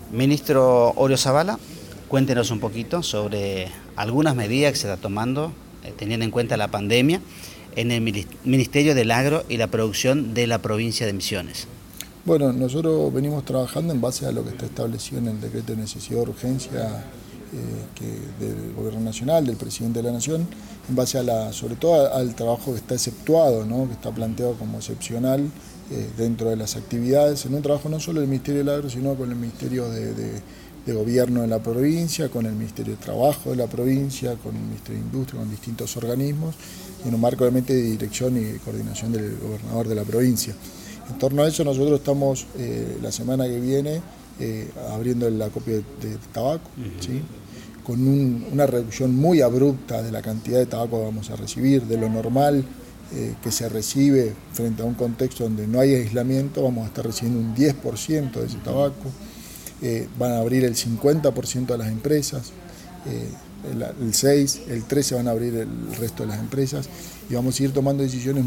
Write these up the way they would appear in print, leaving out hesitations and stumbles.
Ministro Oriol, cuéntenos un poquito sobre algunas medidas que se está tomando, teniendo en cuenta la pandemia, en el Ministerio del Agro y la Producción de la provincia de Misiones. Bueno, nosotros venimos trabajando en base a lo que está establecido en el decreto de necesidad de urgencia del Gobierno Nacional, del Presidente de la Nación, en base sobre todo al trabajo que está exceptuado, ¿no? Que está planteado como excepcional dentro de las actividades, en un trabajo no solo del Ministerio del Agro, sino con el Ministerio de Gobierno de la provincia, con el Ministerio de Trabajo de la provincia, con el Ministerio de Industria, con distintos organismos, y en un marco obviamente de dirección y coordinación del gobernador de la provincia. En torno a eso nosotros estamos la semana que viene abriendo el acopio de tabaco, ¿sí? Con una reducción muy abrupta de la cantidad de tabaco que vamos a recibir, de lo normal que se recibe frente a un contexto donde no hay aislamiento, vamos a estar recibiendo un 10% de ese tabaco, van a abrir el 50% de las empresas, el 6, el 13 van a abrir el resto de las empresas y vamos a ir tomando decisiones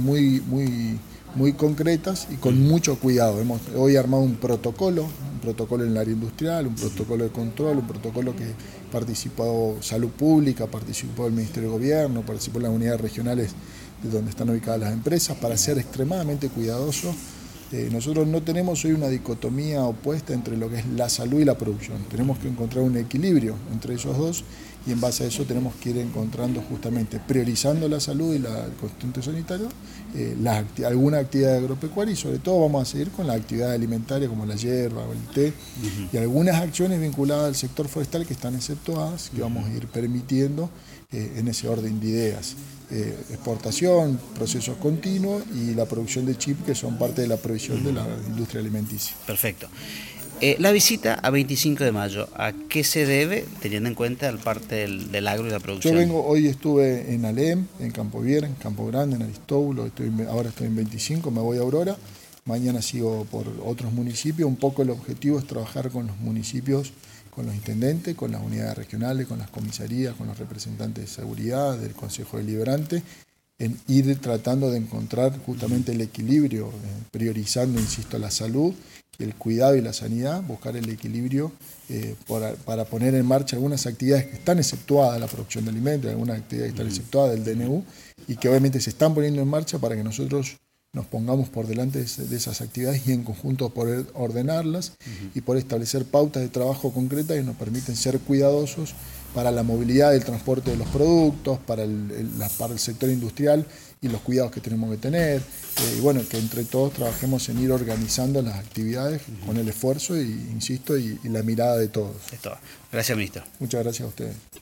muy concretas y con mucho cuidado. Hemos hoy armado un protocolo en el área industrial, un protocolo de control, un protocolo que participó Salud Pública, participó el Ministerio de Gobierno, participó las unidades regionales de donde están ubicadas las empresas, para ser extremadamente cuidadosos. Nosotros no tenemos hoy una dicotomía opuesta entre lo que es la salud y la producción. Tenemos que encontrar un equilibrio entre esos dos y en base a eso tenemos que ir encontrando justamente, priorizando la salud y el contexto sanitario, alguna actividad agropecuaria y sobre todo vamos a seguir con la actividad alimentaria como la hierba o el té y algunas acciones vinculadas al sector forestal que están exceptuadas, que vamos a ir permitiendo en ese orden de ideas. Exportación, procesos continuos y la producción de chip que son parte de la provisión de la industria alimenticia. Perfecto. La visita a 25 de mayo, ¿a qué se debe, teniendo en cuenta el parte del agro y la producción? Hoy estuve en Alem, en Campo Viera, en Campo Grande, en Aristóbulo, ahora estoy en 25, me voy a Aurora, mañana sigo por otros municipios. Un poco el objetivo es trabajar con los municipios, con los intendentes, con las unidades regionales, con las comisarías, con los representantes de seguridad, del Consejo Deliberante, en ir tratando de encontrar justamente el equilibrio, priorizando, insisto, la salud, el cuidado y la sanidad, buscar el equilibrio para poner en marcha algunas actividades que están exceptuadas de la producción de alimentos, algunas actividades que están exceptuadas del DNU y que obviamente se están poniendo en marcha para que nosotros nos pongamos por delante de esas actividades y en conjunto poder ordenarlas y poder establecer pautas de trabajo concretas que nos permiten ser cuidadosos para la movilidad del transporte de los productos, para el sector industrial y los cuidados que tenemos que tener. Y bueno, que entre todos trabajemos en ir organizando las actividades con el esfuerzo, insisto, y la mirada de todos. Esto. Gracias, ministro. Muchas gracias a ustedes.